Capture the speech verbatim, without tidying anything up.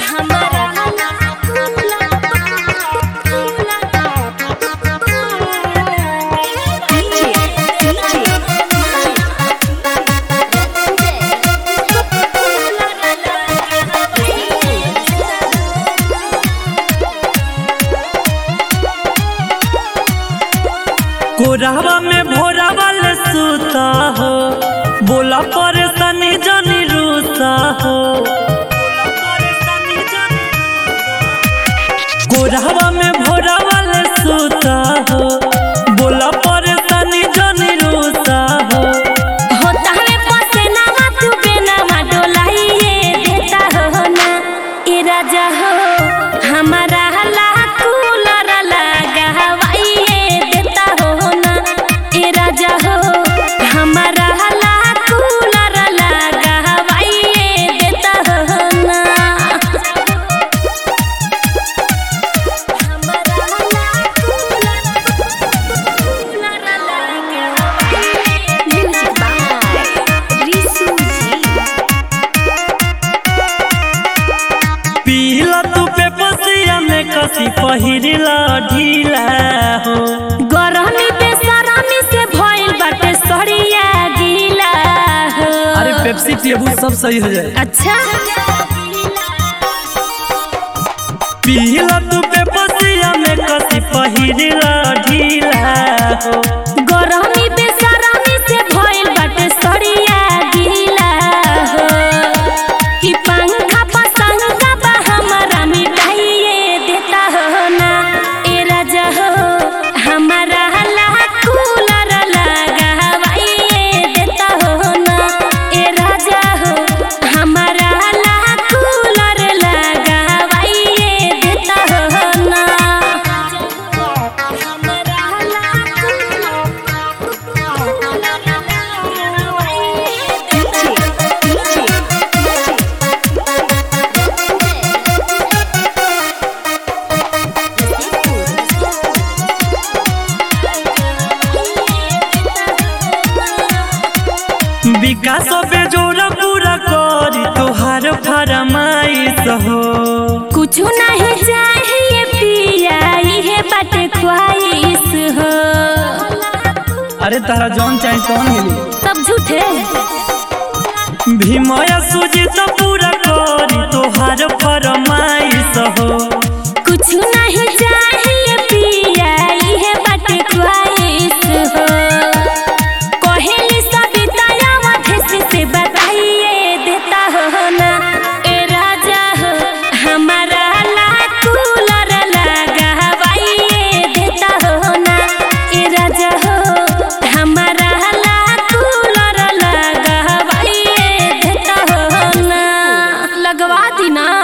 कोरावा में भोरावा ले सूता हो, बोला परेशानी जानी रूसा हो। कोरावा में भोरावा ले सूता हो, बोला परेशानी जानी रूसा हो। होता है पसेनावा तू बेनावा डोलाइए देता हो ना ए राजा हो हमारा हला कूलर लगा हवाइए देता हो ना ए राजा हो हमारा हला कूलर लगा हवाइए देता हो ना हमारा हला कूलर कूलर लगा म्यूजिक बाय रिसू जी। पीला तू पे पसिया में कसी पहिरला ढीला हो। गरमी बेसरमी से भइल बाटे सड़िया गीला हो। अरे पेप्सी पियबू सब सही हो जाए। अच्छा पीला तू पे पसिया में कसी पहिरला ढीला हो। गरमी बेसरमी से भइल बाटे सड़िया गीला हो कि पंखा पसंगा बा हमारा मिठाइए देता हो ना ए राजा हो हमारा हला कूलर लगा हवाइए देता हो ना ए राजा हो हमारा हला कूलर लगा हवाइए देता हो ना हमारा हला विकास बेजोरा पूरा करी तोहार फरमाइश हो। कुछ नहीं चाहिए पिया ये बाटे ख्वाहिश हो। अरे तारा जौन चाहे तौन मिली। सब झूठे भीमया सूजी तो पूरा करी तोहार फरमाइश हो। कुछ नहीं चाहिए पिया ये बाटे ख्वाहिश हो। कहेली सबिताया मधेसी से बताइए देता हो ना ए राजा हो हमारा ला कूलर लगा हवाइए देता हो ना ए राजा हो हमारा ला कूलर लगा हवाइए देता हो ना लगवा दी ना।